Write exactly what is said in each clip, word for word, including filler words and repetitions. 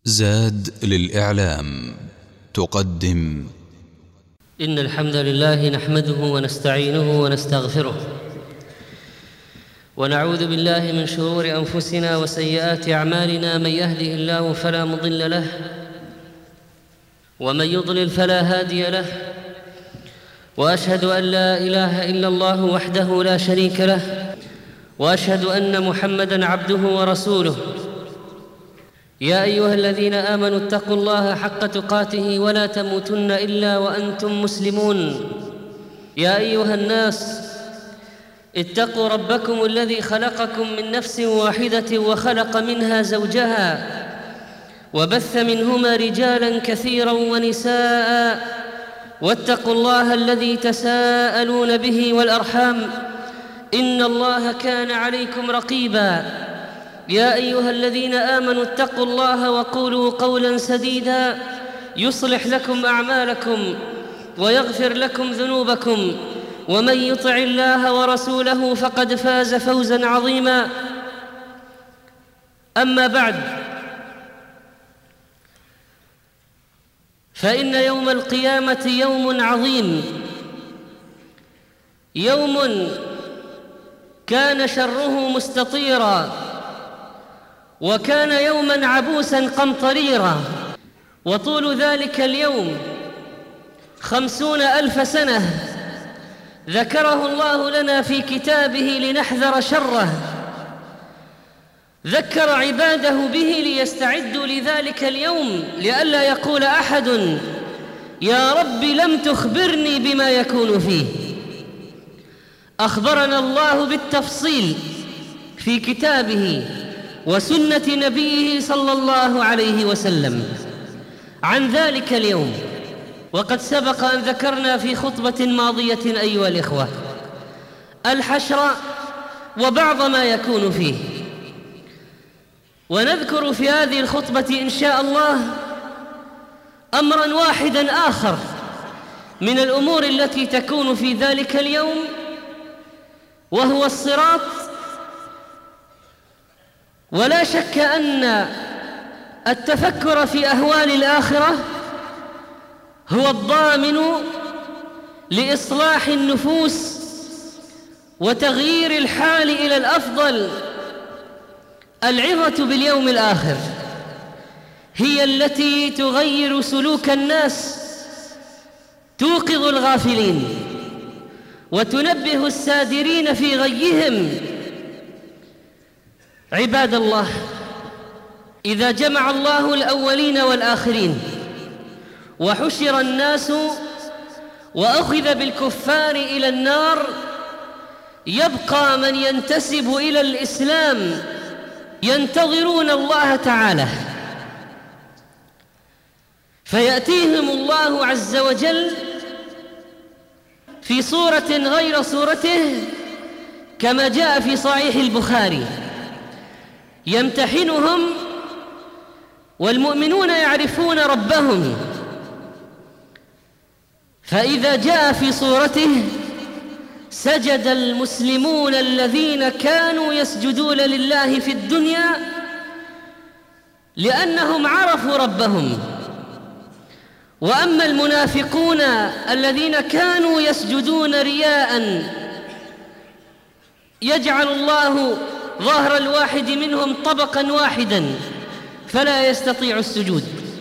زاد للإعلام تقدم. إن الحمد لله نحمده ونستعينه ونستغفره ونعوذ بالله من شرور أنفسنا وسيئات أعمالنا. من يهده الله فلا مضل له ومن يضلل فلا هادي له، وأشهد أن لا إله إلا الله وحده لا شريك له، وأشهد أن محمدًا عبده ورسوله. يا أيها الذين آمنوا اتقوا الله حق تقاته ولا تموتن إلا وأنتم مسلمون. يا أيها الناس اتقوا ربكم الذي خلقكم من نفس واحدة وخلق منها زوجها وبث منهما رجالاً كثيراً ونساء، واتقوا الله الذي تساءلون به والأرحام إن الله كان عليكم رقيباً. يا أيها الذين آمنوا اتقوا الله وقولوا قولاً سديداً يصلح لكم أعمالكم ويغفر لكم ذنوبكم، ومن يطع الله ورسوله فقد فاز فوزاً عظيماً. أما بعد، فإن يوم القيامة يوم عظيم، يوم كان شره مستطيراً، وكان يوماً عبوساً قمطريراً، وطول ذلك اليوم خمسون ألف سنة ذكره الله لنا في كتابه لنحذر شره. ذكر عباده به ليستعدوا لذلك اليوم، لئلا يقول أحد يا رب لم تخبرني بما يكون فيه. أخبرنا الله بالتفصيل في كتابه وسنة نبيه صلى الله عليه وسلم عن ذلك اليوم، وقد سبق أن ذكرنا في خطبة ماضية أيها الإخوة الحشر وبعض ما يكون فيه، ونذكر في هذه الخطبة إن شاء الله أمراً واحداً آخر من الأمور التي تكون في ذلك اليوم، وهو الصراط. ولا شك أن التفكر في أهوال الآخرة هو الضامن لإصلاح النفوس وتغيير الحال إلى الأفضل. العظة باليوم الآخر هي التي تغير سلوك الناس، توقظ الغافلين وتنبه السادرين في غيهم. عباد الله، إذا جمع الله الأولين والآخرين وحشر الناس وأخذ بالكفار إلى النار، يبقى من ينتسب إلى الإسلام ينتظرون الله تعالى، فيأتيهم الله عز وجل في صورة غير صورته، كما جاء في صحيح البخاري، يمتحنهم والمؤمنون يعرفون ربهم، فإذا جاء في صورته سجد المسلمون الذين كانوا يسجدون لله في الدنيا لأنهم عرفوا ربهم. وأما المنافقون الذين كانوا يسجدون رياء، يجعل الله ظهر الواحد منهم طبقاً واحداً فلا يستطيع السجود.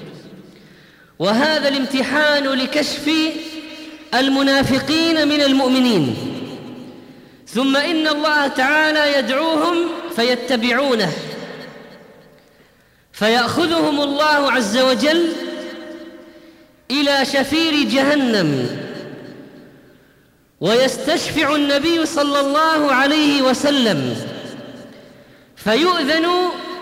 وهذا الامتحان لكشف المنافقين من المؤمنين. ثم إن الله تعالى يدعوهم فيتبعونه، فيأخذهم الله عز وجل إلى شفير جهنم، ويستشفع النبي صلى الله عليه وسلم فيؤذن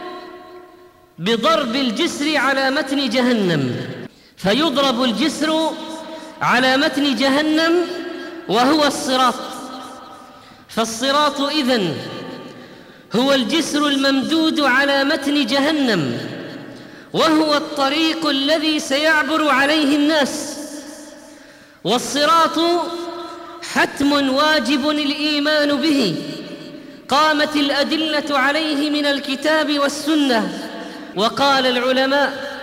بضرب الجسر على متن جهنم، فيضرب الجسر على متن جهنم وهو الصراط. فالصراط إذن هو الجسر الممدود على متن جهنم، وهو الطريق الذي سيعبر عليه الناس. والصراط حتم واجب الإيمان به، قامت الأدلة عليه من الكتاب والسنة. وقال العلماء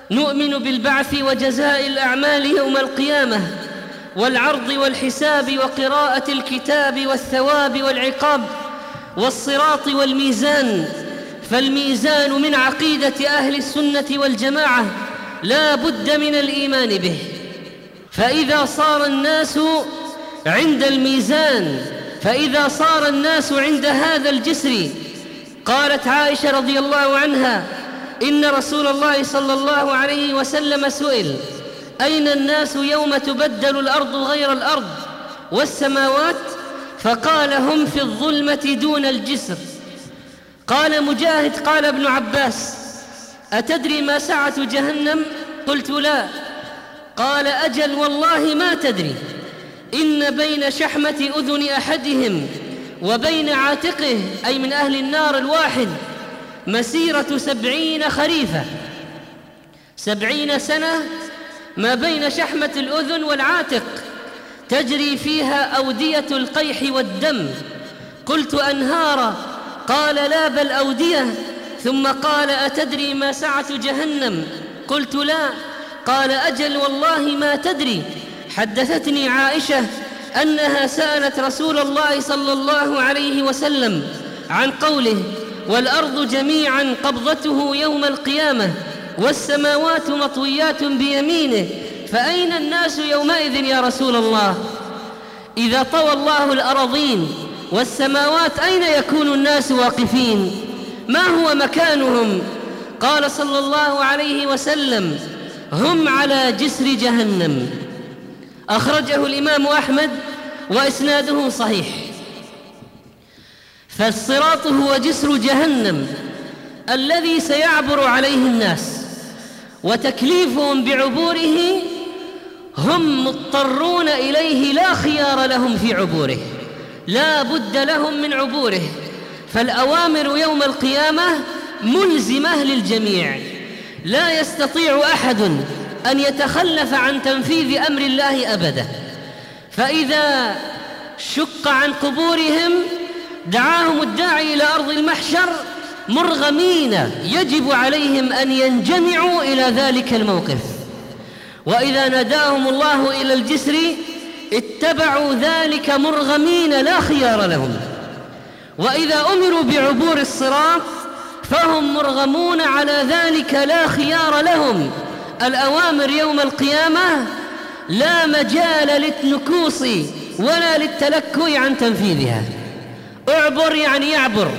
نؤمن بالبعث وجزاء الأعمال يوم القيامة والعرض والحساب وقراءة الكتاب والثواب والعقاب والصراط والميزان، فالميزان من عقيدة أهل السنة والجماعة لا بد من الإيمان به. فإذا صار الناس عند الميزان فإذا صار الناس عند هذا الجسر، قالت عائشة رضي الله عنها إن رسول الله صلى الله عليه وسلم سئل: أين الناس يوم تبدل الأرض غير الأرض والسماوات؟ فقال: هم في الظلمة دون الجسر. قال مجاهد: قال ابن عباس: أتدري ما سعة جهنم؟ قلت: لا. قال: أجل والله ما تدري، إن بين شحمة أذن أحدهم وبين عاتقه، أي من أهل النار الواحد، مسيرة سبعين خريفة، سبعين سنة ما بين شحمة الأذن والعاتق، تجري فيها أودية القيح والدم. قلت: أنهارا؟ قال: لا بل أودية. ثم قال: أتدري ما سعة جهنم؟ قلت: لا. قال: أجل والله ما تدري. حدثتني عائشة أنها سألت رسول الله صلى الله عليه وسلم عن قوله: والأرض جميعا قبضته يوم القيامة والسماوات مطويات بيمينه، فأين الناس يومئذ يا رسول الله؟ إذا طوى الله الأراضين والسماوات أين يكون الناس واقفين؟ ما هو مكانهم؟ قال صلى الله عليه وسلم: هم على جسر جهنم. أخرجه الإمام أحمد وإسناده صحيح. فالصراط هو جسر جهنم الذي سيعبر عليه الناس، وتكليفهم بعبوره هم مضطرون إليه، لا خيار لهم في عبوره، لا بد لهم من عبوره. فالأوامر يوم القيامة ملزمة للجميع، لا يستطيع أحد أن يتخلف عن تنفيذ أمر الله أبدا. فإذا شق عن قبورهم دعاهم الداعي إلى أرض المحشر مرغمين، يجب عليهم أن ينجمعوا إلى ذلك الموقف. وإذا ناداهم الله إلى الجسر اتبعوا ذلك مرغمين، لا خيار لهم. وإذا أمروا بعبور الصراط فهم مرغمون على ذلك، لا خيار لهم. الأوامر يوم القيامة لا مجال للنكوص ولا للتلكؤ عن تنفيذها. اعبر يعني يعبر.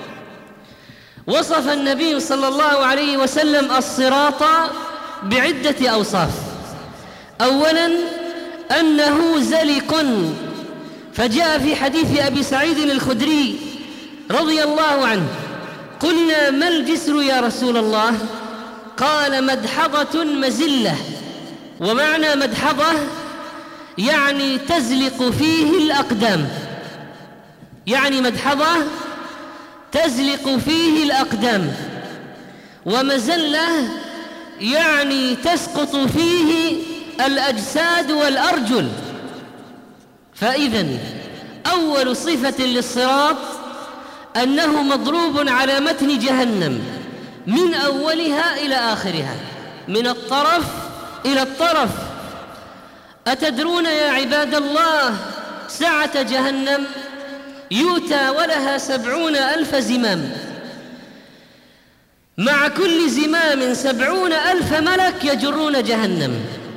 وصف النبي صلى الله عليه وسلم الصراط بعدة أوصاف. أولاً أنه زلق، فجاء في حديث أبي سعيد الخدري رضي الله عنه: قلنا ما الجسر يا رسول الله؟ قال: مدحضة مزلة. ومعنى مدحضة يعني تزلق فيه الأقدام، يعني مدحضة تزلق فيه الأقدام. ومزلة يعني تسقط فيه الأجساد والأرجل. فإذن أول صفة للصراط أنه مضروب على متن جهنم من أولها إلى آخرها، من الطرف إلى الطرف. أتدرون يا عباد الله سعة جهنم؟ يؤتى ولها سبعون ألف زمام، مع كل زمام سبعون ألف ملك يجرون جهنم.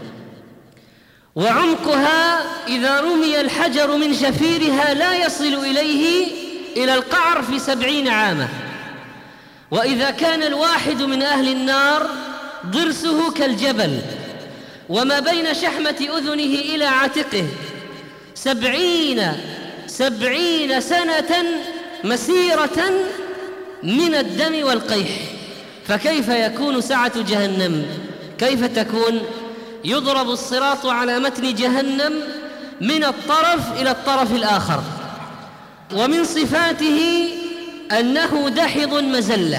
وعمقها إذا رمي الحجر من شفيرها لا يصل إليه إلى القعر في سبعين عاما. وإذا كان الواحد من أهل النار ضرسه كالجبل، وما بين شحمة أذنه إلى عاتقه سبعين سبعين سنة مسيرة من الدم والقيح، فكيف يكون سعة جهنم؟ كيف تكون؟ يضرب الصراط على متن جهنم من الطرف إلى الطرف الآخر. ومن صفاته أنه دحض مزلة.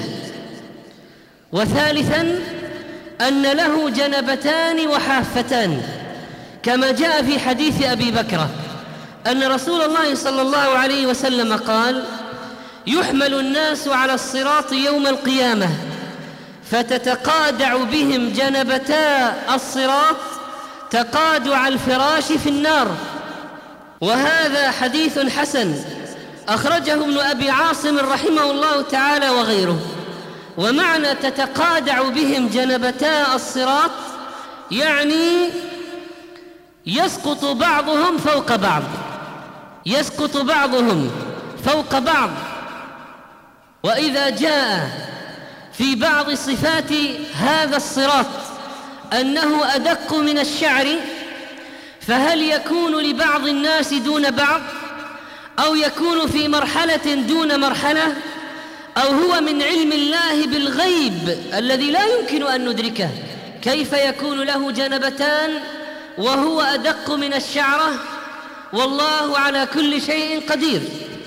وثالثاً أن له جنبتان وحافتان، كما جاء في حديث أبي بكرة أن رسول الله صلى الله عليه وسلم قال: يحمل الناس على الصراط يوم القيامة فتتقادع بهم جنبتا الصراط تقادع الفراش في النار. وهذا حديث حسن أخرجه ابن أبي عاصم رحمه الله تعالى وغيره. ومعنى تتقادع بهم جنبتا الصراط يعني يسقط بعضهم فوق بعض، يسقط بعضهم فوق بعض. وإذا جاء في بعض صفات هذا الصراط أنه أدق من الشعر، فهل يكون لبعض الناس دون بعض، أو يكون في مرحلة دون مرحلة، أو هو من علم الله بالغيب الذي لا يمكن أن ندركه؟ كيف يكون له جنبتان وهو أدق من الشعرة؟ والله على كل شيء قدير.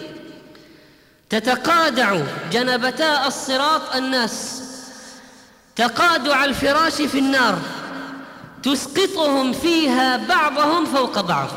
تتقادع جنبتا الصراط الناس تقادع الفراش في النار، تسقطهم فيها بعضهم فوق بعض.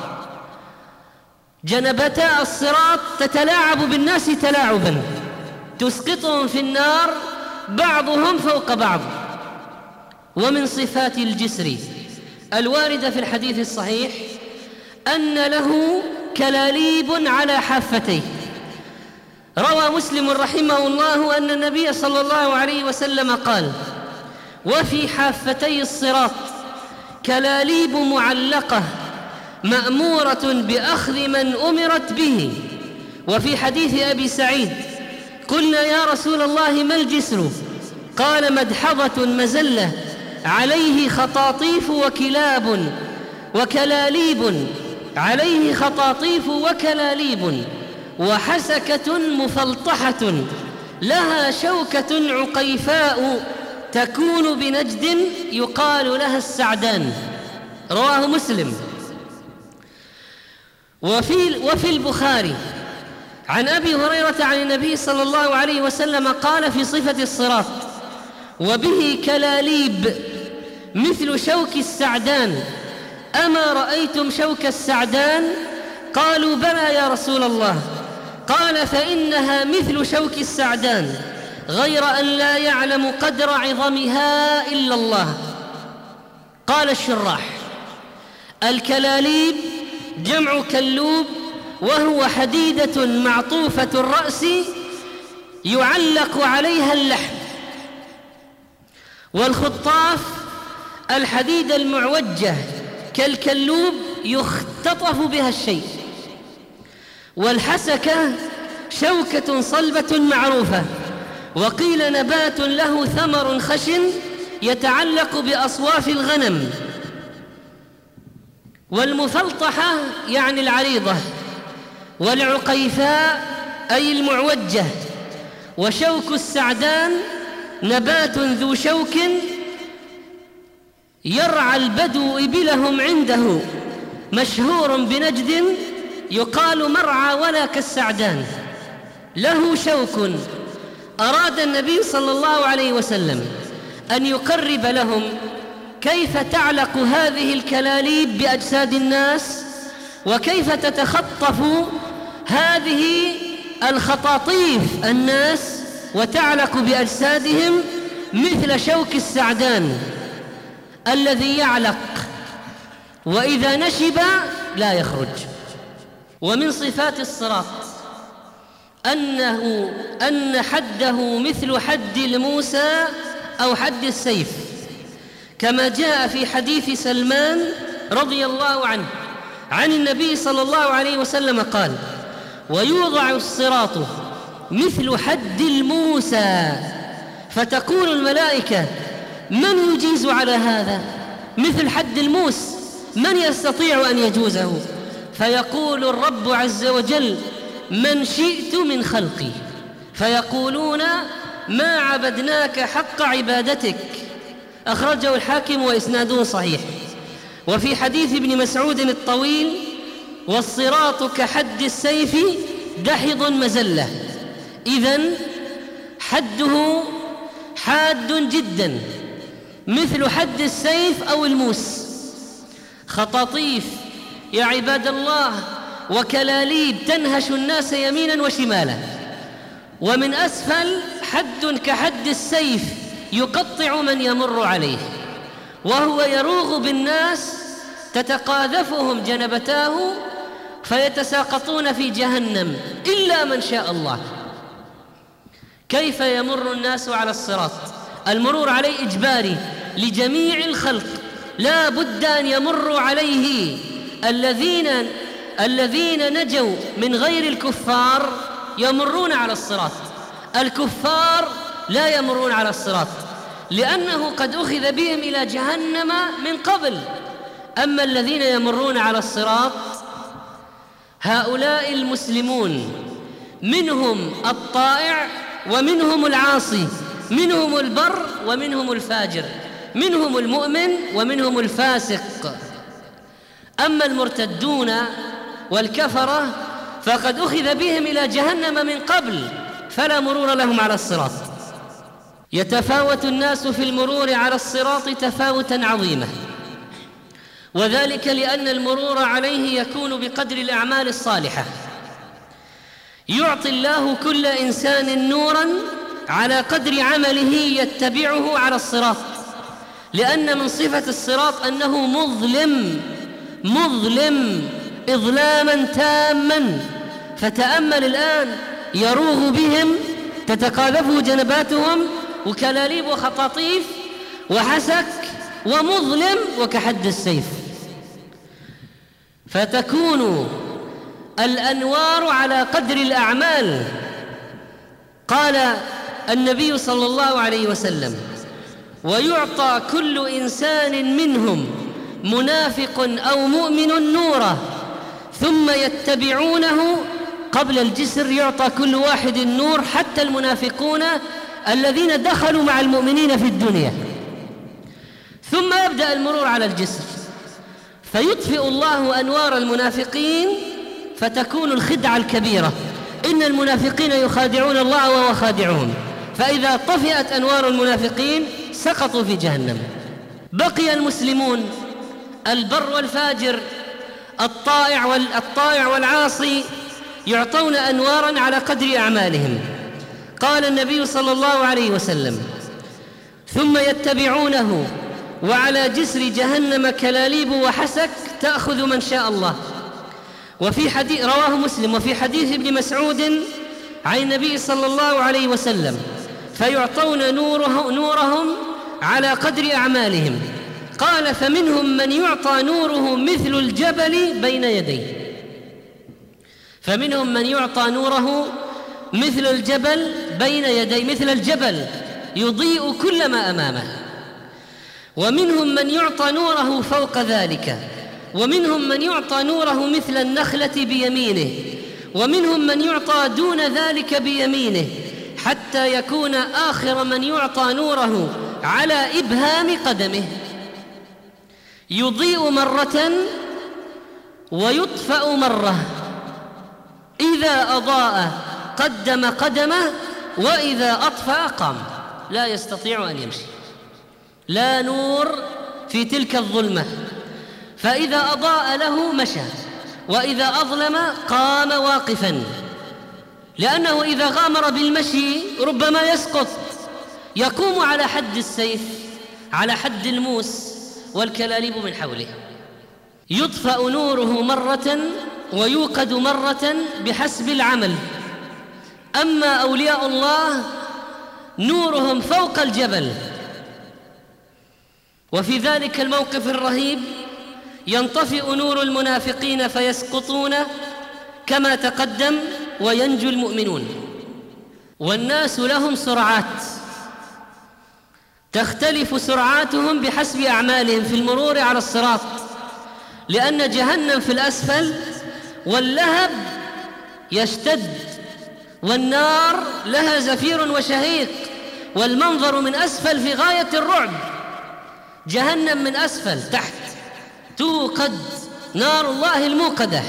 جنبتا الصراط تتلاعب بالناس تلاعبا، تسقطهم في النار بعضهم فوق بعض. ومن صفات الجسر الواردة في الحديث الصحيح أن له كلاليب على حافتيه. روى مسلم رحمه الله أن النبي صلى الله عليه وسلم قال: وفي حافتي الصراط كلاليب معلقة مأمورة بأخذ من أمرت به. وفي حديث أبي سعيد: قلنا يا رسول الله ما الجسر؟ قال: مدحضة مزلة عليه خطاطيف وكلاب وكلاليب، عليه خطاطيف وكلاليب، وحسكة مفلطحة لها شوكة عقيفاء تكون بنجد يقال لها السعدان. رواه مسلم. وفي, وفي البخاري عن أبي هريرة عن النبي صلى الله عليه وسلم قال في صفة الصراط: وبه كلاليب مثل شوك السعدان، أما رأيتم شوك السعدان؟ قالوا: بلى يا رسول الله. قال: فإنها مثل شوك السعدان، غير أن لا يعلم قدر عظمها إلا الله. قال الشراح: الكلاليب جمع كلوب، وهو حديدة معطوفة الرأس يعلق عليها اللحم. والخطاف الحديدة المعوجة كالكلوب يختطف بها الشيء. والحسكة شوكة صلبة معروفة، وقيل نبات له ثمر خشن يتعلق بأصواف الغنم. والمفلطحة يعني العريضة، والعقيفاء أي المعوجة. وشوك السعدان نبات ذو شوك يرعى البدو إبلهم عنده، مشهور بنجد يقال مرعى ولا كالسعدان، له شوك. أراد النبي صلى الله عليه وسلم أن يقرب لهم كيف تعلق هذه الكلاليب بأجساد الناس، وكيف تتخطف هذه الخطاطيف الناس وتعلق بأجسادهم مثل شوك السعدان الذي يعلق، وإذا نشب لا يخرج. ومن صفات الصراط أنه أن حده مثل حد الموسى أو حد السيف، كما جاء في حديث سلمان رضي الله عنه عن النبي صلى الله عليه وسلم قال: ويوضع الصراط مثل حد الموسى، فتقول الملائكة: من يجيز على هذا؟ مثل حد الموس، من يستطيع أن يجوزه؟ فيقول الرب عز وجل: من شئت من خلقي. فيقولون: ما عبدناك حق عبادتك. أخرجه الحاكم وإسناده صحيح. وفي حديث ابن مسعود الطويل: والصراط كحد السيف دحض مزلة. إذن حده حاد جدا مثل حد السيف أو الموس. خطاطيف يا عباد الله وكلاليب تنهش الناس يمينا وشمالا. ومن أسفل حد كحد السيف يقطع من يمر عليه، وهو يروغ بالناس تتقاذفهم جنبتاه فيتساقطون في جهنم إلا من شاء الله. كيف يمر الناس على الصراط؟ المرور عليه إجباري لجميع الخلق، لا بد أن يمروا عليه. الذين الذين نجوا من غير الكفار يمرون على الصراط، الكفار لا يمرون على الصراط لأنه قد أخذ بهم إلى جهنم من قبل. أما الذين يمرون على الصراط هؤلاء المسلمون، منهم الطائع ومنهم العاصي، منهم البر ومنهم الفاجر، منهم المؤمن ومنهم الفاسق. أما المرتدون والكفرة فقد أخذ بهم إلى جهنم من قبل، فلا مرور لهم على الصراط. يتفاوت الناس في المرور على الصراط تفاوتا عظيما، وذلك لأن المرور عليه يكون بقدر الأعمال الصالحة. يعطي الله كل إنسان نورا على قدر عمله يتبعه على الصراط، لأن من صفة الصراط أنه مظلم مظلم إظلاما تاما. فتأمل الآن، يروغ بهم، تتقاذفه جنباتهم، وكلاليب وخطاطيف وحسك ومظلم وكحد السيف. فتكون الأنوار على قدر الأعمال. قال النبي صلى الله عليه وسلم: ويعطى كل إنسان منهم منافق أو مؤمن نورا ثم يتبعونه. قبل الجسر يعطى كل واحد النور، حتى المنافقون الذين دخلوا مع المؤمنين في الدنيا. ثم يبدأ المرور على الجسر فيطفئ الله أنوار المنافقين، فتكون الخدعة الكبيرة. إن المنافقين يخادعون الله وهو خادعهم، فإذا طفئت أنوار المنافقين سقطوا في جهنم. بقي المسلمون، البر والفاجر، الطائع والطائع والعاصي، يعطون أنوارا على قدر أعمالهم. قال النبي صلى الله عليه وسلم: ثم يتبعونه وعلى جسر جهنم كلاليب وحسك تأخذ من شاء الله. وفي حديث رواه مسلم، وفي حديث ابن مسعود عن النبي صلى الله عليه وسلم: فيعطون نوره نورهم على قدر أعمالهم. قال: فمنهم من يعطى نوره مثل الجبل بين يديه. فمنهم من يعطى نوره مثل الجبل بين يديه، مثل الجبل يضيء كل ما أمامه. ومنهم من يعطى نوره فوق ذلك، ومنهم من يعطى نوره مثل النخلة بيمينه، ومنهم من يعطى دون ذلك بيمينه، حتى يكون آخر من يعطى نوره على إبهام قدمه، يضيء مرة ويطفأ مرة. إذا أضاء قدم قدمه، وإذا أطفأ قام، لا يستطيع أن يمشي. لا نور في تلك الظلمة، فإذا أضاء له مشى، وإذا أظلم قام واقفا، لأنه إذا غامر بالمشي ربما يسقط، يقوم على حد السيف، على حد الموس، والكلاليب من حوله. يطفأ نوره مرة ويوقد مرة بحسب العمل. أما أولياء الله نورهم فوق الجبل. وفي ذلك الموقف الرهيب ينطفئ نور المنافقين فيسقطون كما تقدم، وينجو المؤمنون. والناس لهم سرعات تختلف سرعاتهم بحسب أعمالهم في المرور على الصراط، لأن جهنم في الأسفل، واللهب يشتد، والنار لها زفير وشهيق، والمنظر من أسفل في غاية الرعب. جهنم من أسفل تحت توقد نار الله الموقدة.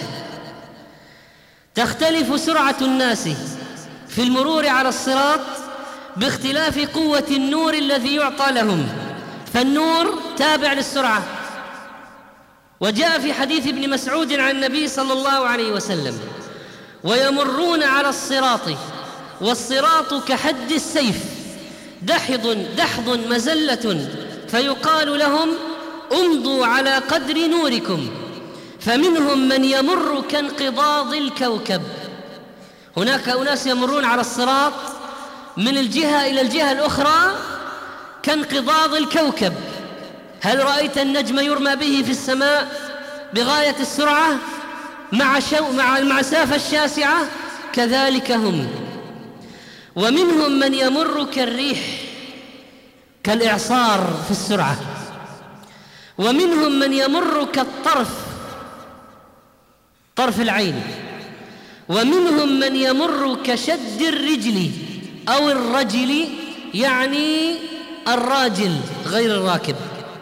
تختلف سرعة الناس في المرور على الصراط باختلاف قوة النور الذي يعطى لهم، فالنور تابع للسرعة. وجاء في حديث ابن مسعود عن النبي صلى الله عليه وسلم: ويمرون على الصراط والصراط كحد السيف دحض دحض مزلة فيقال لهم امضوا على قدر نوركم، فمنهم من يمر كانقضاض الكوكب. هناك أناس يمرون على الصراط من الجهة إلى الجهة الأخرى كانقضاض الكوكب. هل رأيت النجم يرمى به في السماء بغاية السرعة مع, شو مع المسافة الشاسعة؟ كذلك هم. ومنهم من يمر كالريح كالإعصار في السرعة، ومنهم من يمر كالطرف طرف العين، ومنهم من يمر كشد الرجل أو الرجل، يعني الراجل غير الراكب،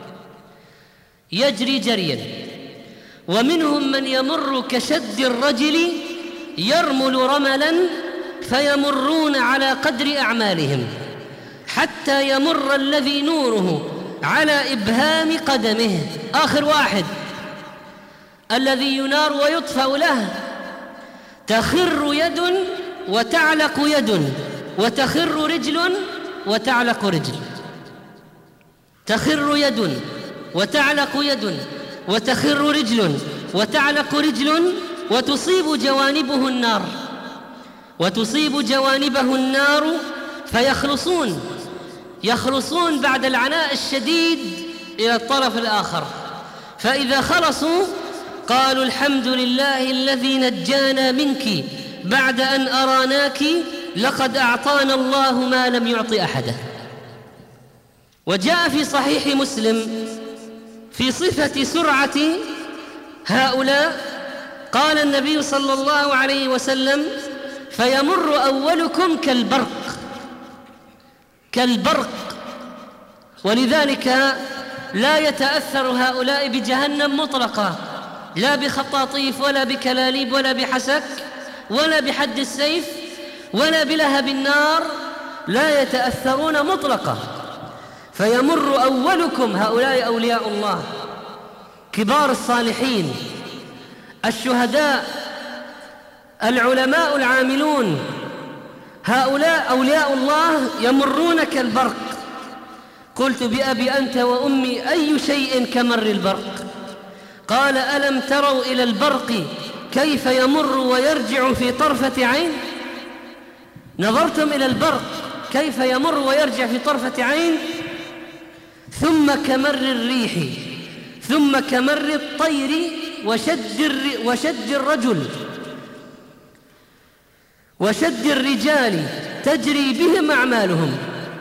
يجري جريا. ومنهم من يمر كشد الرجل يرمل رملا فيمرون على قدر أعمالهم، حتى يمر الذي نوره على إبهام قدمه. آخر واحد الذي ينار ويطفأ له تخر يد وتعلق يد، وتخر رجل وتعلق رجل، تخر يد وتعلق يد، وتخر رجل وتعلق رجل، وتصيب جوانبه النار وتصيب جوانبه النار فيخلصون يخلصون بعد العناء الشديد إلى الطرف الآخر. فإذا خلصوا قالوا الحمد لله الذي نجانا منك بعد أن أراناك، لقد أعطانا الله ما لم يعط أحدا. وجاء في صحيح مسلم في صفة سرعة هؤلاء قال النبي صلى الله عليه وسلم: فيمر أولكم كالبرق كالبرق. ولذلك لا يتأثر هؤلاء بجهنم مطلقا، لا بخطاطيف ولا بكلاليب ولا بحسك ولا بحد السيف ولا بلهب النار، لا يتأثرون مطلقا. فيمر أولكم، هؤلاء أولياء الله كبار الصالحين الشهداء العلماء العاملون، هؤلاء أولياء الله يمرون كالبرق. قلت بأبي أنت وأمي أي شيء كمر البرق؟ قال: ألم تروا إلى البرق كيف يمر ويرجع في طرفة عين؟ نظرتم إلى البرق كيف يمر ويرجع في طرفة عين؟ ثم كمر الريح، ثم كمر الطير وشد, وشد الرجل وشد الرجال تجري بهم أعمالهم.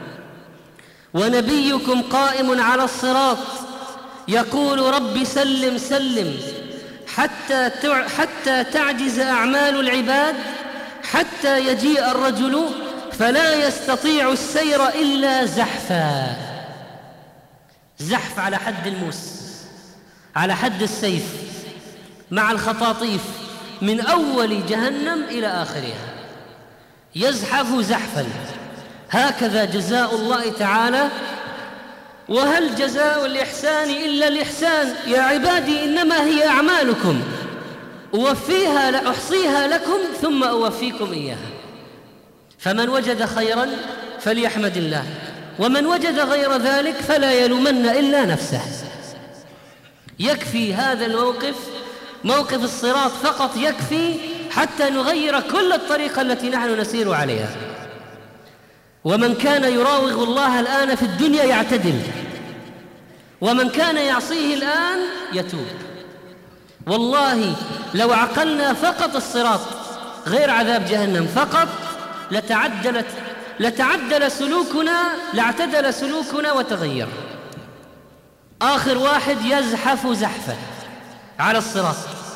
ونبيكم قائم على الصراط يقول: رب سلم سلم، حتى حتى تعجز أعمال العباد، حتى يجيء الرجل فلا يستطيع السير إلا زحفا. زحف على حد الموس، على حد السيف، مع الخطاطيف، من أول جهنم إلى آخرها، يزحف زحفا. هكذا جزاء الله تعالى. وهل جزاء الإحسان إلا الإحسان؟ يا عبادي إنما هي أعمالكم أوفيها لأحصيها لكم ثم أوفيكم إياها. فمن وجد خيرا فليحمد الله، ومن وجد غير ذلك فلا يلومن إلا نفسه. يكفي هذا الموقف، موقف الصراط فقط يكفي حتى نغير كل الطريقة التي نحن نسير عليها. ومن كان يراوغ الله الآن في الدنيا يعتدل، ومن كان يعصيه الآن يتوب. والله لو عقلنا فقط الصراط غير عذاب جهنم فقط لتعدلت لتعدل سلوكنا لاعتدل سلوكنا وتغير. آخر واحد يزحف زحفا على الصراط.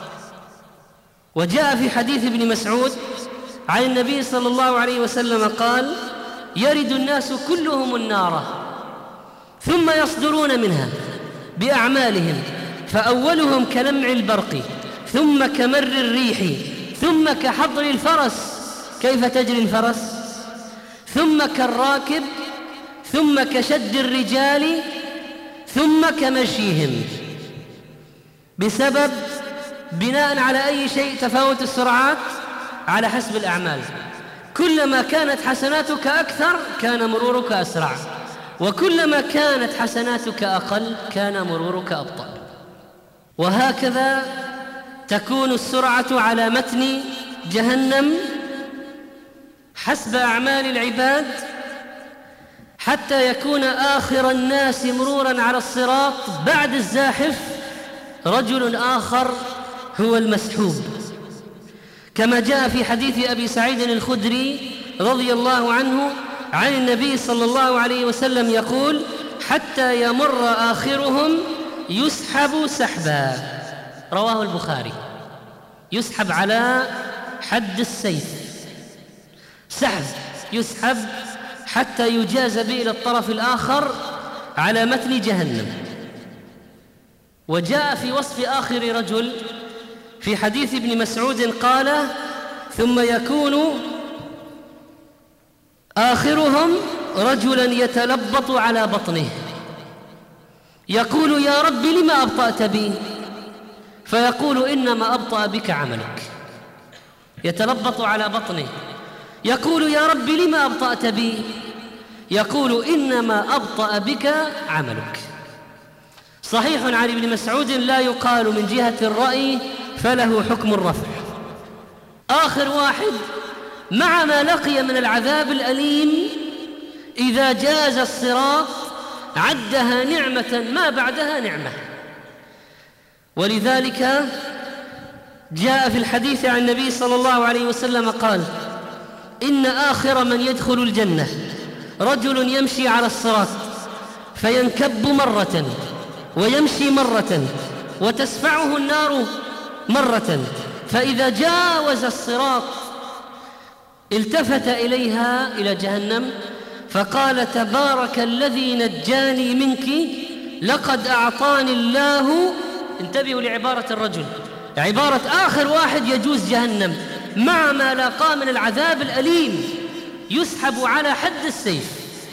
وجاء في حديث ابن مسعود عن النبي صلى الله عليه وسلم قال: يرد الناس كلهم النار ثم يصدرون منها بأعمالهم، فأولهم كلمع البرق، ثم كمر الريح، ثم كحضر الفرس. كيف تجري الفرس؟ ثم كالراكب، ثم كشد الرجال، ثم كمشيهم. بسبب بناء على أي شيء تفاوت السرعات؟ على حسب الأعمال. كلما كانت حسناتك أكثر كان مرورك أسرع، وكلما كانت حسناتك أقل كان مرورك أبطأ. وهكذا تكون السرعة على متن جهنم حسب أعمال العباد، حتى يكون آخر الناس مرورا على الصراط بعد الزاحف رجل آخر هو المسحوب، كما جاء في حديث أبي سعيد الخدري رضي الله عنه عن النبي صلى الله عليه وسلم يقول: حتى يمر آخرهم يسحب سحبا. رواه البخاري. يسحب على حد السيف، سحب يسحب حتى يجاز به إلى الطرف الآخر على متن جهنم. وجاء في وصف آخر رجل في حديث ابن مسعود قال: ثم يكون آخرهم رجلا يتلبط على بطنه يقول: يا رب لما أبطأت بي؟ فيقول: إنما أبطأ بك عملك. يتلبط على بطنه يقول: يا رب لما أبطأت بي؟ يقول: إنما أبطأ بك عملك. صحيح عن ابن مسعود لا يقال من جهة الرأي، فله حكم الرفع. آخر واحد مع ما لقي من العذاب الأليم إذا جاز الصراط عدها نعمة ما بعدها نعمة. ولذلك جاء في الحديث عن النبي صلى الله عليه وسلم قال: إن آخر من يدخل الجنة رجل يمشي على الصراط فينكب مرة ويمشي مرة وتسفعه النار مرة، فإذا جاوز الصراط التفت إليها إلى جهنم فقال: تبارك الذي نجاني منك، لقد أعطاني الله. انتبهوا لعبارة الرجل، عبارة آخر واحد يجوز جهنم مع ما لاقاه من العذاب الأليم، يسحب على حد السيف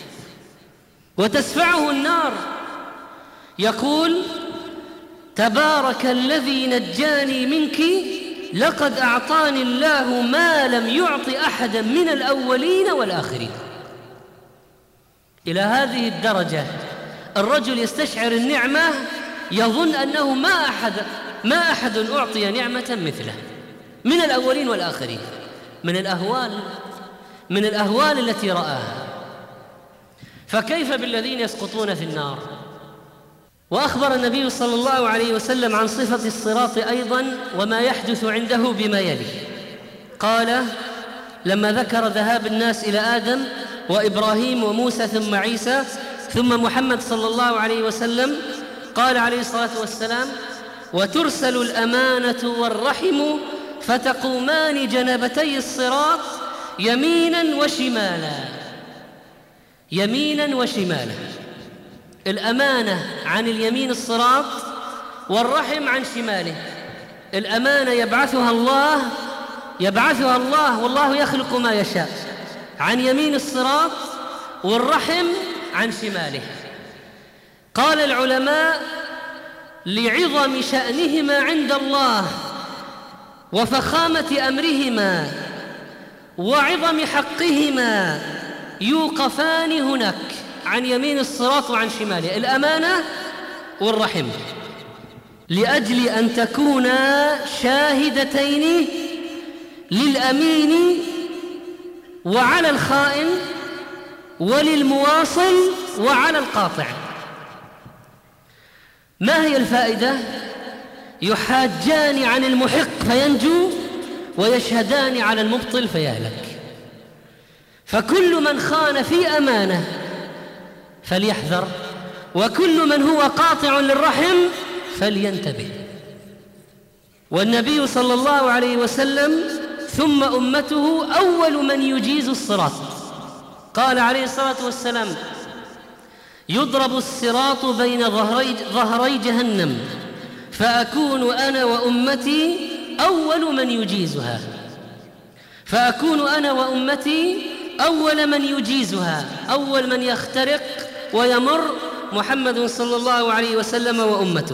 وتسفعه النار، يقول: تبارك الذي نجاني منك، لقد أعطاني الله ما لم يعط أحدا من الأولين والآخرين. إلى هذه الدرجة الرجل يستشعر النعمة، يظن أنه ما أحد ما أحد أعطي نعمة مثله من الأولين والآخرين، من الأهوال من الأهوال التي رآها. فكيف بالذين يسقطون في النار؟ وأخبر النبي صلى الله عليه وسلم عن صفة الصراط أيضا وما يحدث عنده بما يلي. قال لما ذكر ذهاب الناس إلى آدم وإبراهيم وموسى ثم عيسى ثم محمد صلى الله عليه وسلم، قال عليه الصلاة والسلام: وترسل الأمانة والرحم فتقومان جنبتي الصراط يمينا وشمالا. يمينا وشمالا، الأمانة عن اليمين الصراط، والرحم عن شماله. الأمانة يبعثها الله يبعثها الله والله يخلق ما يشاء عن يمين الصراط، والرحم عن شماله. قال العلماء: لعظم شأنهما عند الله وفخامة أمرهما وعظم حقهما يوقفان هناك عن يمين الصراط وعن شماله، الأمانة والرحم، لأجل أن تكونا شاهدتين للأمين وعلى الخائن، وللمواصل وعلى القاطع. ما هي الفائدة؟ يحاجان عن المحق فينجو، ويشهدان على المبطل فيهلك. فكل من خان في أمانة فليحذر، وكل من هو قاطع للرحم فلينتبه. والنبي صلى الله عليه وسلم ثم أمته أول من يجيز الصراط. قال عليه الصلاة والسلام: يضرب الصراط بين ظهري, ظهري جهنم فأكون أنا وأمتي أول من يجيزها فأكون أنا وأمتي أول من يجيزها أول من يخترق ويمر محمد صلى الله عليه وسلم وأمته.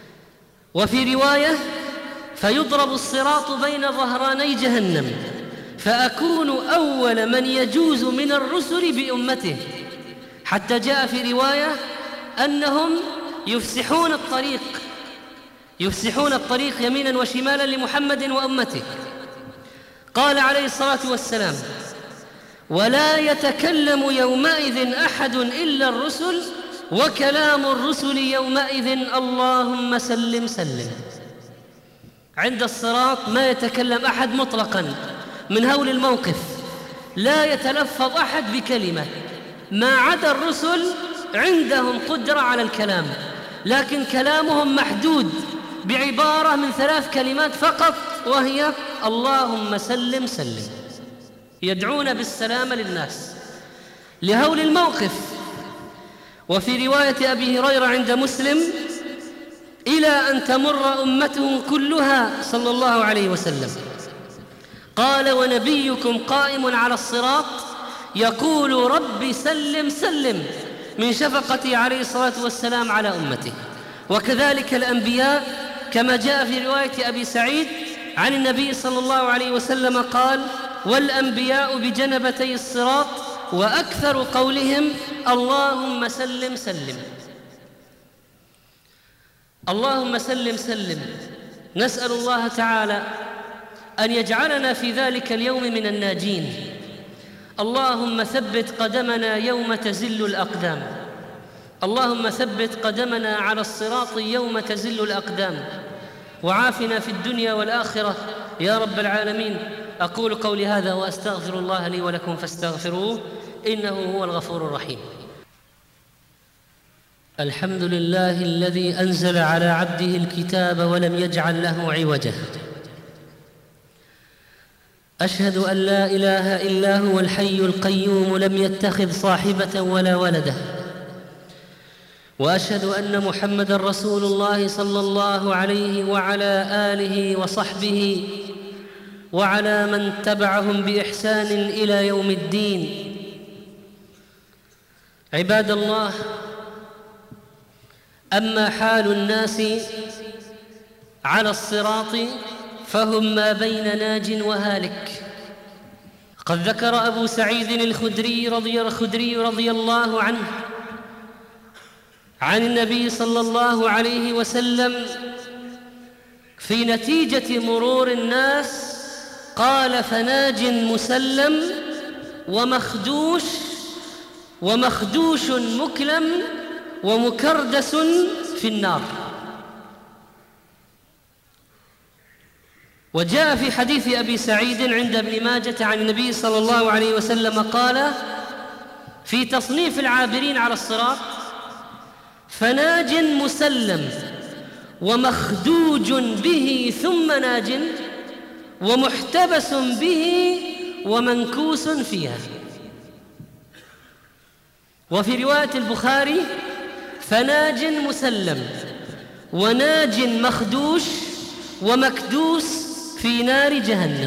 وفي رواية: فيضرب الصراط بين ظهراني جهنم فأكون أول من يجوز من الرسل بأمته، حتى جاء في رواية أنهم يفسحون الطريق يفسحون الطريق يمينا وشمالا لمحمد وأمته. قال عليه الصلاة والسلام: ولا يتكلم يومئذ أحد إلا الرسل، وكلام الرسل يومئذ اللهم سلم سلم. عند الصراط ما يتكلم أحد مطلقا من هول الموقف، لا يتلفظ أحد بكلمة، ما عدا الرسل عندهم قدرة على الكلام، لكن كلامهم محدود بعبارة من ثلاث كلمات فقط، وهي اللهم سلم سلم. يدعون بالسلامة للناس لهول الموقف. وفي رواية أبي هريرة عند مسلم: إلى أن تمر أمته كلها صلى الله عليه وسلم. قال: ونبيكم قائم على الصراط يقول رب سلم سلم، من شفقته عليه الصلاة والسلام على أمته. وكذلك الأنبياء، كما جاء في رواية أبي سعيد عن النبي صلى الله عليه وسلم قال: والأنبياء بجنبتي الصراط، وأكثر قولهم اللهم سلم سلم. اللهم سلم سلم. نسأل الله تعالى أن يجعلنا في ذلك اليوم من الناجين. اللهم ثبت قدمنا يوم تزل الأقدام. اللهم ثبت قدمنا على الصراط يوم تزل الأقدام، وعافنا في الدنيا والآخرة يا رب العالمين. أقول قولي هذا وأستغفر الله لي ولكم فاستغفروه إنه هو الغفور الرحيم. الحمد لله الذي أنزل على عبده الكتاب ولم يجعل له عوجا. أشهد أن لا إله إلا هو الحي القيوم لم يتخذ صاحبة ولا ولدا، وأشهد أن محمدًا رسول الله صلى الله عليه وعلى آله وصحبه وعلى من تبعهم بإحسان إلى يوم الدين. عباد الله، أما حال الناس على الصراط فهم ما بين ناج وهالك. قد ذكر أبو سعيد الخدري رضي, الخدري رضي الله عنه عن النبي صلى الله عليه وسلم في نتيجة مرور الناس قال: فناج مسلم ومخدوش ومخدوش مكلم ومكردس في النار. وجاء في حديث أبي سعيد عند ابن ماجة عن النبي صلى الله عليه وسلم قال في تصنيف العابرين على الصراط: فناج مسلم ومخدوج به ثم ناج ومحتبس به ومنكوس فيها. وفي رواية البخاري: فناج مسلم وناج مخدوش ومكدوس في نار جهنم.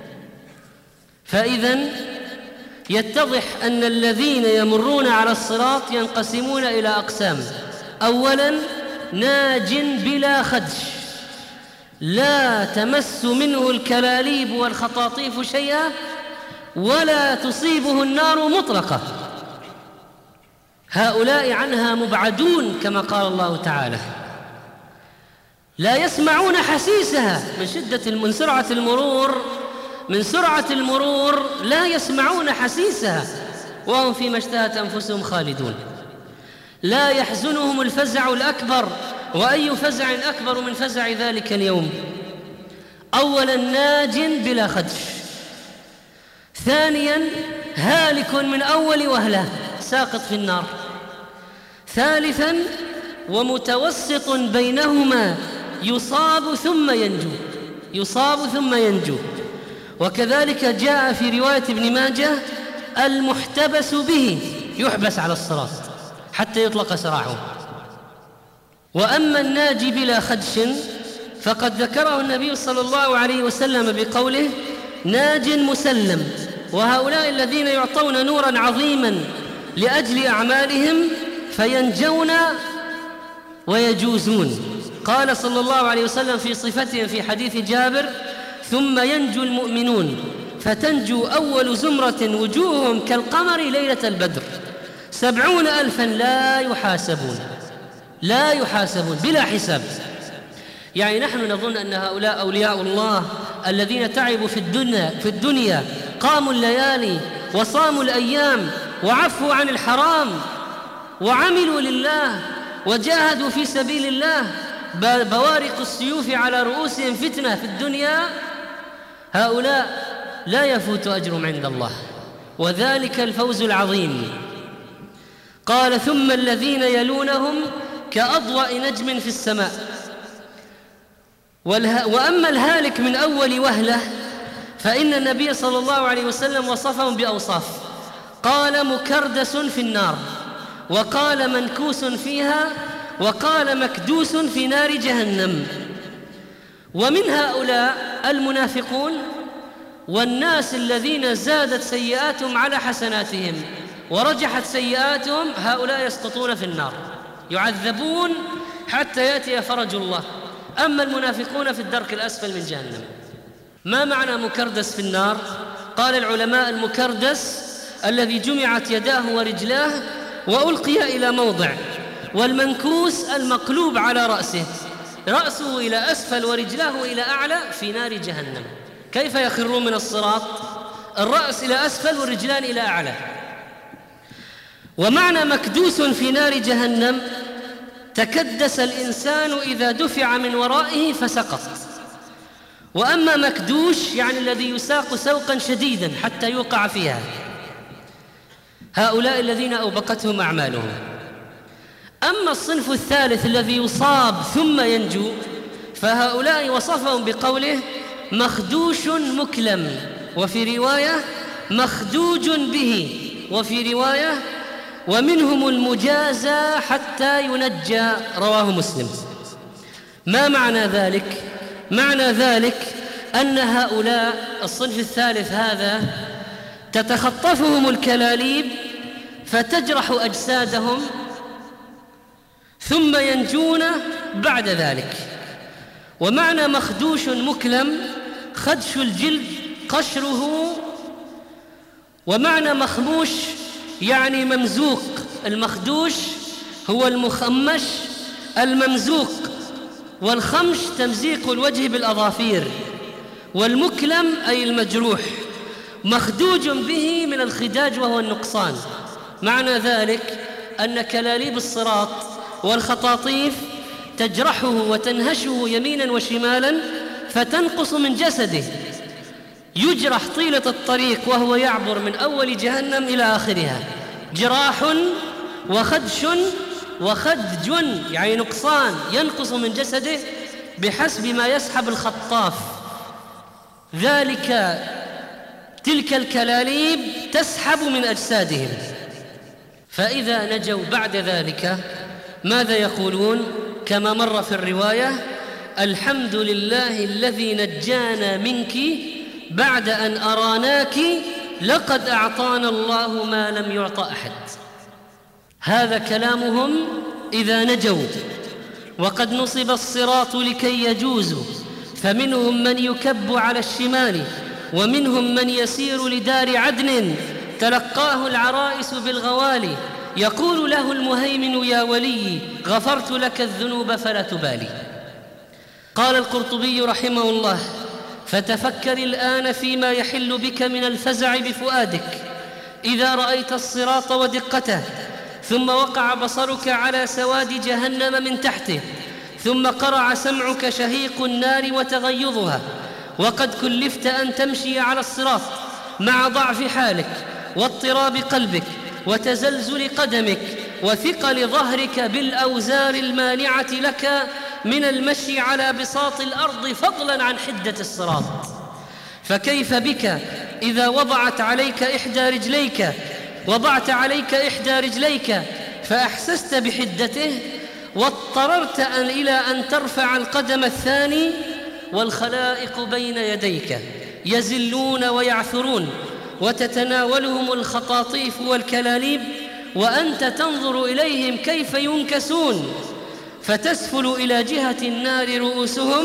فإذن يتضح أن الذين يمرون على الصراط ينقسمون إلى أقسام: أولاً ناج بلا خدش، لا تمس منه الكلاليب والخطاطيف شيئا ولا تصيبه النار مطلقة، هؤلاء عنها مبعدون كما قال الله تعالى، لا يسمعون حسيسها من شدة من سرعة المرور من سرعة المرور لا يسمعون حسيسها، وهم فيما اشتهت أنفسهم خالدون. لا يحزنهم الفزع الأكبر، وأي فزع أكبر من فزع ذلك اليوم. أولا ناج بلا خدش، ثانيا هالك من أول وهلة ساقط في النار، ثالثا ومتوسط بينهما يصاب ثم ينجو يصاب ثم ينجو. وكذلك جاء في رواية ابن ماجه: المحتبس به، يحبس على الصراط حتى يطلق سراحه. وأما الناجي بلا خدش فقد ذكره النبي صلى الله عليه وسلم بقوله: ناج مسلم. وهؤلاء الذين يعطون نورا عظيما لأجل أعمالهم فينجون ويجوزون. قال صلى الله عليه وسلم في صفتهم في حديث جابر: ثم ينجو المؤمنون فتنجو أول زمرة وجوههم كالقمر ليلة البدر سبعون ألفا لا يحاسبون لا يحاسبون بلا حساب. يعني نحن نظن أن هؤلاء أولياء الله الذين تعبوا في الدنيا, في الدنيا قاموا الليالي وصاموا الأيام وعفوا عن الحرام وعملوا لله وجاهدوا في سبيل الله بوارق السيوف على رؤوسهم فتنة في الدنيا، هؤلاء لا يفوت أجرهم عند الله، وذلك الفوز العظيم. قال ثم الذين يلونهم كأضواء نجم في السماء. وأما الهالك من أول وهلة فإن النبي صلى الله عليه وسلم وصفهم بأوصاف، قال مكردس في النار، وقال منكوس فيها، وقال مكدوس في نار جهنم. ومن هؤلاء المنافقون والناس الذين زادت سيئاتهم على حسناتهم ورجحت سيئاتهم، هؤلاء يسقطون في النار يعذبون حتى يأتي فرج الله. أما المنافقون في الدرك الأسفل من جهنم. ما معنى مكردس في النار؟ قال العلماء المكردس الذي جمعت يداه ورجلاه وألقي إلى موضع، والمنكوس المقلوب على رأسه، رأسه إلى أسفل ورجلاه إلى أعلى في نار جهنم. كيف يخرون من الصراط؟ الرأس إلى أسفل والرجلان إلى أعلى. ومعنى مكدوس في نار جهنم تكدس الإنسان إذا دفع من ورائه فسقط. وأما مكدوش يعني الذي يساق سوقا شديدا حتى يوقع فيها. هؤلاء الذين أوبقتهم أعمالهم. أما الصنف الثالث الذي يصاب ثم ينجو، فهؤلاء وصفهم بقوله مخدوش مكلم، وفي رواية مخدوج به، وفي رواية ومنهم المجازى حتى ينجى، رواه مسلم. ما معنى ذلك؟ معنى ذلك أن هؤلاء الصنف الثالث هذا تتخطفهم الكلاليب فتجرح أجسادهم ثم ينجون بعد ذلك. ومعنى مخدوش مكلم خدش الجلد قشره، ومعنى مخموش يعني ممزوق. المخدوش هو المخمش الممزوق، والخمش تمزيق الوجه بالأظافير، والمكلم أي المجروح. مخدوج به من الخداج وهو النقصان. معنى ذلك أن كلاليب الصراط والخطاطيف تجرحه وتنهشه يمينا وشمالا فتنقص من جسده، يجرح طيلة الطريق وهو يعبر من أول جهنم إلى آخرها، جراح وخدش وخدج يعني نقصان ينقص من جسده بحسب ما يسحب الخطاف. ذلك تلك الكلاليب تسحب من أجسادهم. فإذا نجوا بعد ذلك ماذا يقولون؟ كما مر في الرواية: الحمد لله الذي نجانا منك بعد أن أراناك، لقد أعطانا الله ما لم يعط أحد. هذا كلامهم إذا نجوا. وقد نصب الصراط لكي يجوزوا، فمنهم من يكب على الشمال، ومنهم من يسير لدار عدن تلقاه العرائس بالغوالي، يقول له المهيمن: يا ولي غفرت لك الذنوب فلا تبالي. قال القرطبي رحمه الله: فتفكر الآن فيما يحل بك من الفزع بفؤادك إذا رأيت الصراط ودقته، ثم وقع بصرك على سواد جهنم من تحته، ثم قرع سمعك شهيق النار وتغيظها، وقد كلفت أن تمشي على الصراط مع ضعف حالك واضطراب قلبك وتزلزل قدمك وثقل ظهرك بالأوزار المانعة لك من المشي على بساط الأرض، فضلا عن حدة الصراط. فكيف بك إذا وضعت عليك إحدى رجليك وضعت عليك إحدى رجليك فأحسست بحدته، واضطررت أن إلى أن ترفع القدم الثاني، والخلائق بين يديك يزلون ويعثرون وتتناولهم الخطاطيف والكلاليب، وأنت تنظر إليهم كيف ينكسون، فتسفل إلى جهة النار رؤوسهم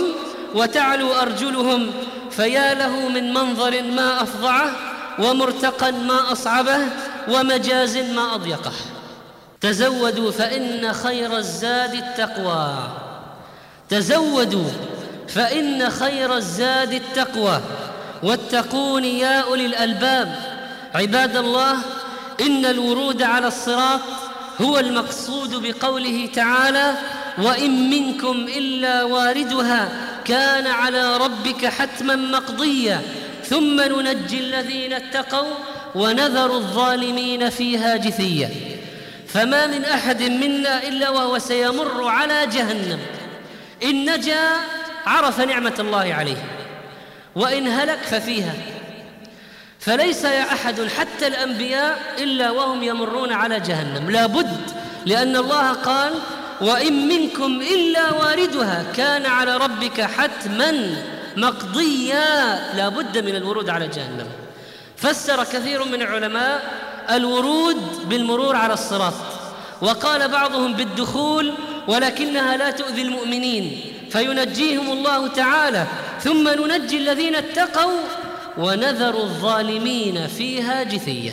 وتعلو أرجلهم، فيا له من منظر ما أفظعه، ومرتقا ما أصعبه، ومجاز ما أضيقه. تزودوا فإن خير الزاد التقوى، تزودوا فإن خير الزاد التقوى، واتقون يا أولي الألباب. عباد الله، إن الورود على الصراط هو المقصود بقوله تعالى: وإن منكم إلا واردها كان على ربك حتما مقضيا ثم ننجي الذين اتقوا ونذر الظالمين فيها جثيا. فما من أحد منا إلا وهو سيمر على جهنم، إن نجا عرف نعمة الله عليه، وإن هلك ففيها. فليس يا أحد حتى الأنبياء إلا وهم يمرون على جهنم، لا بد، لأن الله قال: وإن منكم إلا واردها كان على ربك حتما مقضيا، لا بد من الورود على جهنم. فسر كثير من العلماء الورود بالمرور على الصراط، وقال بعضهم بالدخول، ولكنها لا تؤذي المؤمنين فينجيهم الله تعالى، ثم ننجي الذين اتقوا ونذر الظالمين فيها جثيا.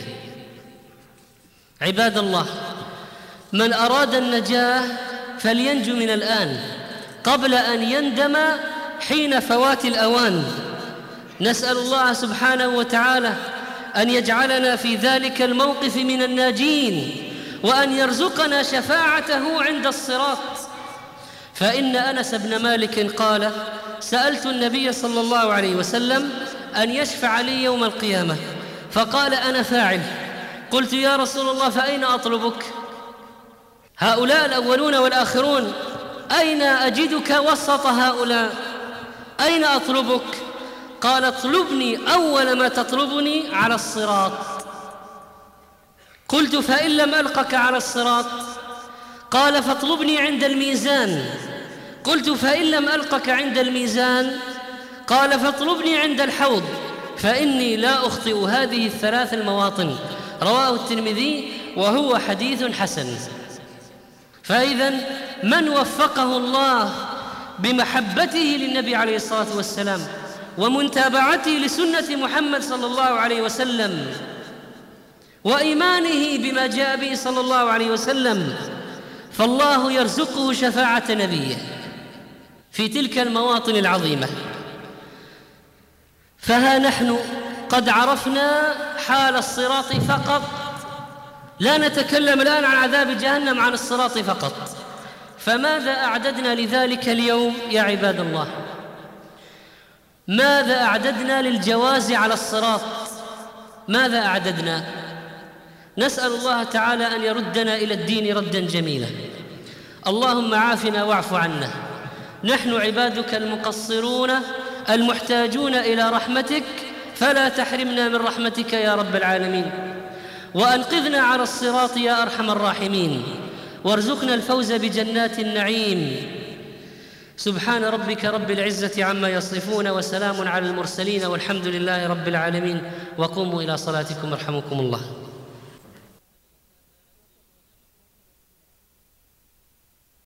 عباد الله، من أراد النجاة فلينجو من الآن قبل أن يندم حين فوات الأوان. نسأل الله سبحانه وتعالى أن يجعلنا في ذلك الموقف من الناجين، وأن يرزقنا شفاعته عند الصراط. فإن أنس بن مالك قال: سألت النبي صلى الله عليه وسلم أن يشفع لي يوم القيامة، فقال: أنا فاعل. قلت: يا رسول الله، فأين أطلبك؟ هؤلاء الأولون والآخرون، أين أجدك وسط هؤلاء؟ أين أطلبك؟ قال: اطلبني أول ما تطلبني على الصراط. قلت: فإن لم ألقك على الصراط؟ قال: فاطلبني عند الميزان. قلت: فإن لم ألقك عند الميزان؟ قال: فاطلبني عند الحوض، فإني لا أخطئ هذه الثلاث المواطن. رواه الترمذي وهو حديث حسن. فإذن من وفقه الله بمحبته للنبي عليه الصلاة والسلام ومتابعته لسنة محمد صلى الله عليه وسلم وإيمانه بما جاء به صلى الله عليه وسلم، فالله يرزقه شفاعة نبيه في تلك المواطن العظيمة. فها نحن قد عرفنا حال الصراط فقط، لا نتكلم الآن عن عذاب جهنم، عن الصراط فقط. فماذا أعددنا لذلك اليوم يا عباد الله؟ ماذا أعددنا للجواز على الصراط؟ ماذا أعددنا؟ نسأل الله تعالى أن يردنا إلى الدين ردا جميلا. اللهم عافنا واعف عنا، نحن عبادك المقصرون المحتاجون إلى رحمتك، فلا تحرمنا من رحمتك يا رب العالمين، وأنقذنا على الصراط يا أرحم الراحمين، وارزقنا الفوز بجنات النعيم. سبحان ربك رب العزة عما يصفون، وسلام على المرسلين، والحمد لله رب العالمين. وقوموا إلى صلاتكم يرحمكم الله.